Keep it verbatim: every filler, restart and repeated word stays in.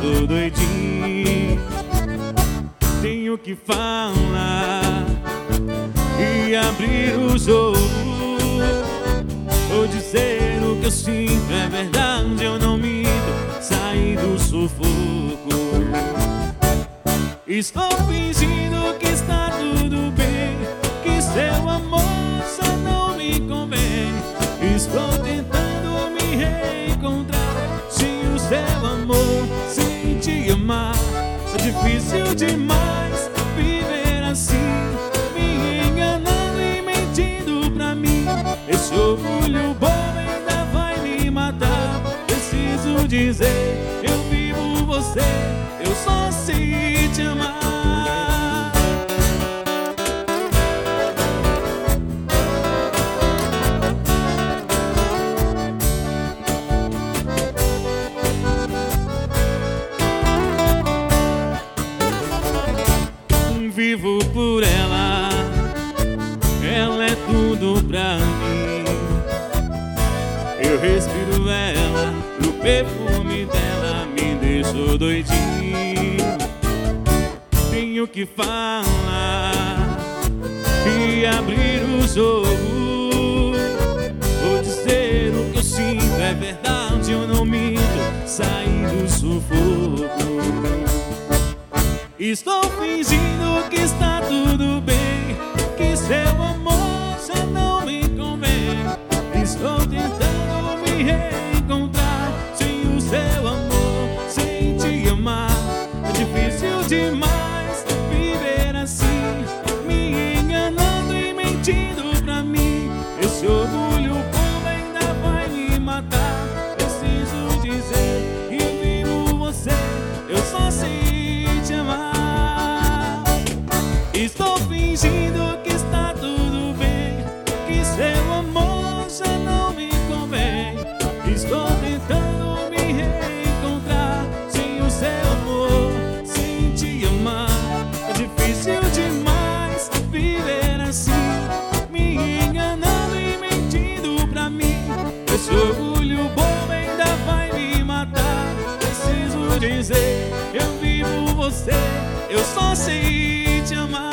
deixou doidinho. Tenho que falar e abrir o jogo, vou dizer o que eu sinto, é verdade, eu não minto. Saí do sufoco, estou fingindo que está tudo bem, que seu amor só não me convém. Estou tentando me reencontrar sem o seu amor, sem te amar. É difícil demais viver assim, me enganando e mentindo pra mim. Esse orgulho bobo ainda vai me matar. Preciso dizer, eu vivo você, eu só sei te amar. Vivo por ela, ela é tudo pra mim. Eu respiro ela, o perfume dela me deixou doidinho. Tenho que falar e abrir o jogo, vou dizer o que eu sinto, é verdade, eu não minto. Saí do sufoco, estou fingindo que está tudo bem, que seu amor já não me convém. Estou tentando me reencontrar sem o seu amor, sem te amar. É difícil demais viver assim, me enganando e mentindo pra mim. Esse orgulho bobo ainda vai me matar. Preciso dizer que vivo você, eu só sei te amar. Estou fingindo que está tudo bem, que seu amor já não me convém. Estou tentando me reencontrar sem o seu amor, sem te amar. É difícil demais viver assim, me enganando e mentindo pra mim. Esse orgulho bobo ainda vai me matar. Preciso dizer, eu vivo você, eu só sei te amar.